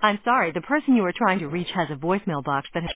I'm sorry, the person you are trying to reach has a voicemail box that has